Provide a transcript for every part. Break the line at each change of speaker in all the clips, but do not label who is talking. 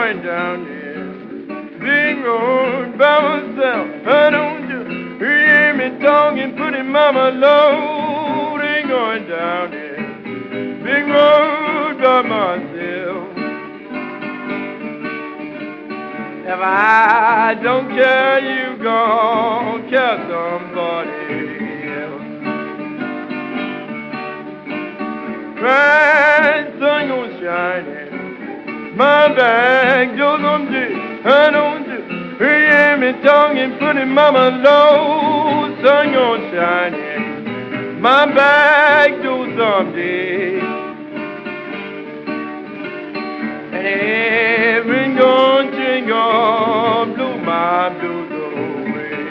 going down there. Big road by myself. I don't do. Hear me talking, putting mama low. Ain't going down there. Big road by myself. If I don't care, you gon' care somebody else. Bright sun gon' shining. My back goes on deep. I don't do. Hear me talking, putting mama low. Sun gon' shining. My back do someday. And every gun jingle blew my blues away.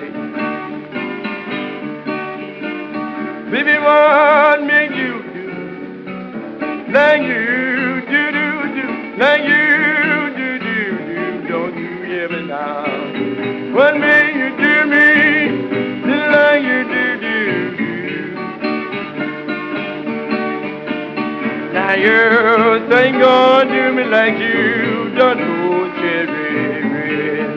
Baby, what make you do like you do, like you do, don't you hear me now? What make you do me like you do? Now you ain't gonna do me like you done old Cherry Red.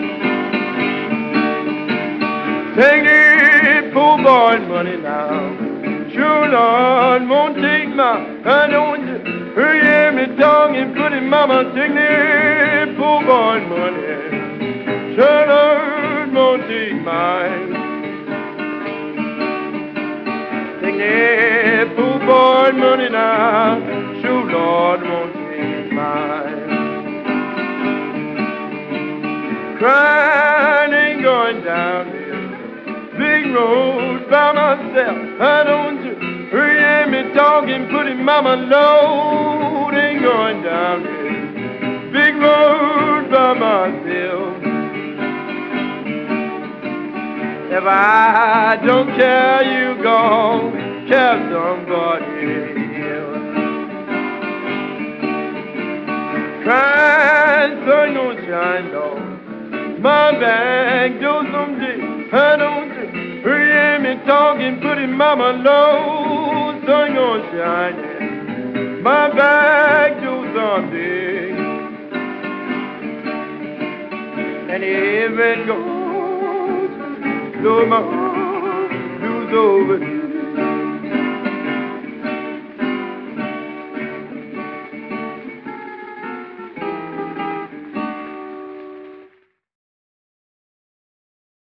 Take the poor boy money now. Sure Lord won't take my, I don't hear me talking, putting mama, take the poor boy money. Sure Lord won't take mine. Take the poor boy money now. Sure Lord won't take mine. Crying ain't going down this big road by myself. I don't hear me talking, putting mama low. Ain't going down this big road by myself. If I don't care, you gon' care somebody else. Crying sun gon' shine low. My back do someday. I don't hear me talking, putting mama low. Sun gon' shine. My back do someday. And if it goes, so my blues over.